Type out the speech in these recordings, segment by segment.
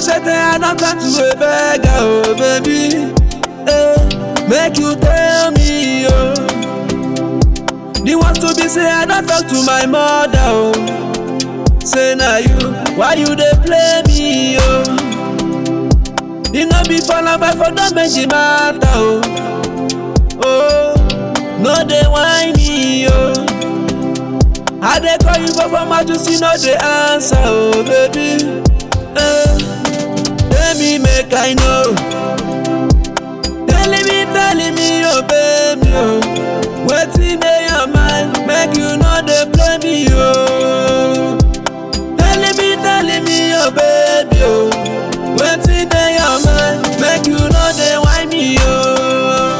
say I don't come to a beggar, oh baby. Make you tell me, oh. The ones to be say I don't talk to my mother, oh. Say now you, why you dey play me, oh? You know be for now, but for don't make it matter, oh. Oh, no they whine me, oh. I dey call you for my to see no they answer, oh baby. Tell me make I know. Telling me, oh baby, oh. Wetin dey your mind, make you know they play me, oh. Telling me, oh baby, oh. Wetin dey your mind, make you know they whine me, oh.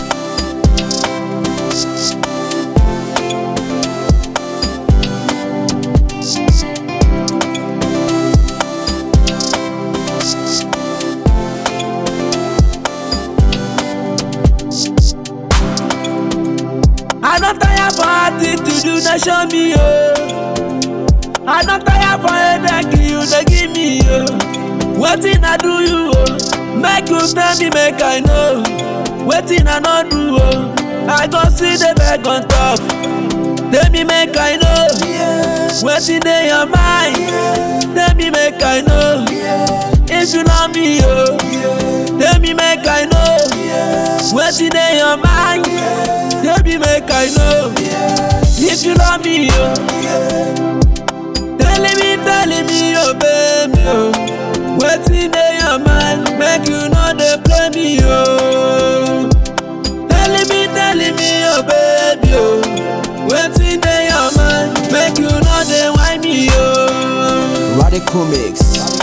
I don't tire for attitude, you dey show me, oh. I don't tire for headache, you dey give me, oh. Wetin I do you, oh? Make you tell me, make I know. Wetin I no do, oh? I go see the bag on top. Tell me, make I know. Wetin dey your mind? Tell me, make I know. If you love me, oh. Tell me, make I know. Wetin dey your mind? Tell me, make I know. If you love me, oh. Telling me, oh baby, oh. Wetin dey your mind, make you know they play me, oh. Telling me, oh baby, oh. Wetin dey your mind, make you know they whine me, oh. Radical Mix.